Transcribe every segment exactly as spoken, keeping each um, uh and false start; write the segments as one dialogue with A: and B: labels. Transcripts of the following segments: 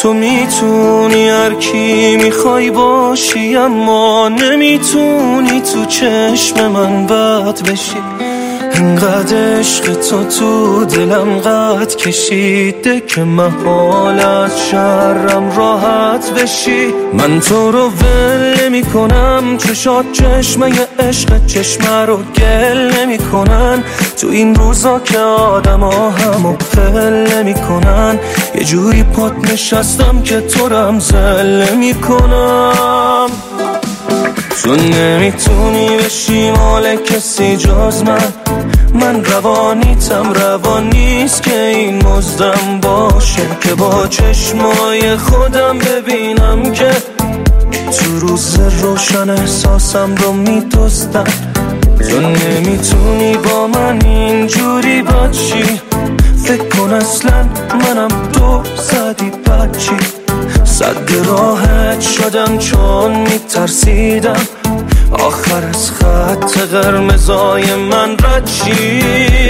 A: تو میتونی هر کی میخوای باشی، اما نمیتونی تو چشم من بد بشی. انقدر عشق تو تو دلم قد کشیده که محال از شرم راحت بشی. من تو رو ول نمی کنم، چشات چشمه عشق چشمه رو گل نمی کنن. تو این روزا که آدم ها همو پل نمی کنن، یه جوری پات نشستم که تو رم زل نمی کنم. تو نمیتونی بشی مال کسی جز من، من روانیتم روان نیست که این مزدم باشه، که با چشمای خودم ببینم که تو روز روشن احساسم رو میدوستم. تو نمیتونی با من اینجوری باشی، فکر کن اصلا منم تو زدی بچی. صد راحت شدم چون میترسیدم آخر از خط قرمزای من رد شی.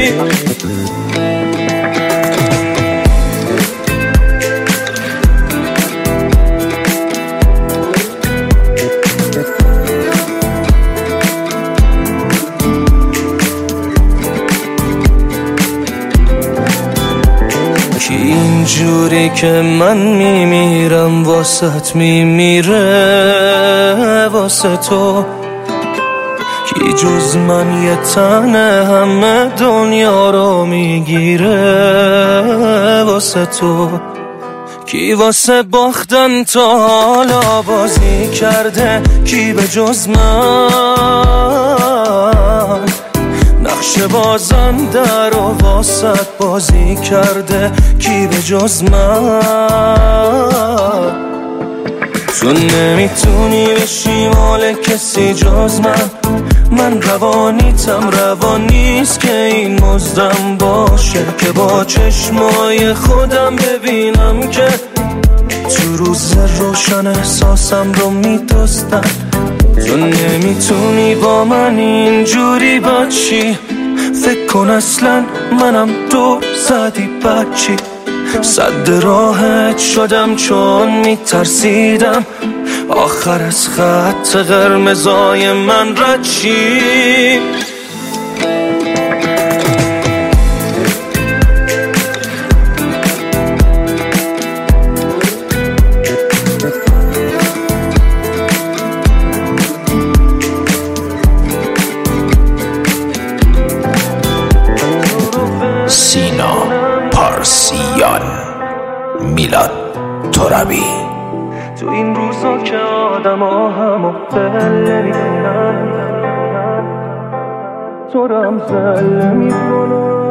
A: کی اینجوری که من میمیرم واسط میمیره واسه تو، کی جز من یه تنه همه دنیا رو میگیره واسه تو. کی واسه باختن تا حالا بازی کرده، کی به جز من نقش بازنده رو واسط بازی کرده، کی به جز من. تو نمیتونی بشی مال کسی جز من، من روانیتم روان نیست که این مزدم باشه، که با چشمای خودم ببینم که تو روز روشن احساسم رو میدوستم. تو نمیتونی با من اینجوری باشی، فکر کن اصلا منم تو زدی بچی. صد راحت شدم چون میترسیدم آخر از خط قرمزای من رد شی.
B: سینا پارسیان، میلاد ترابی.
A: تو این روزا که آدم ها همو بل میکنن، تو رم زل میکنن.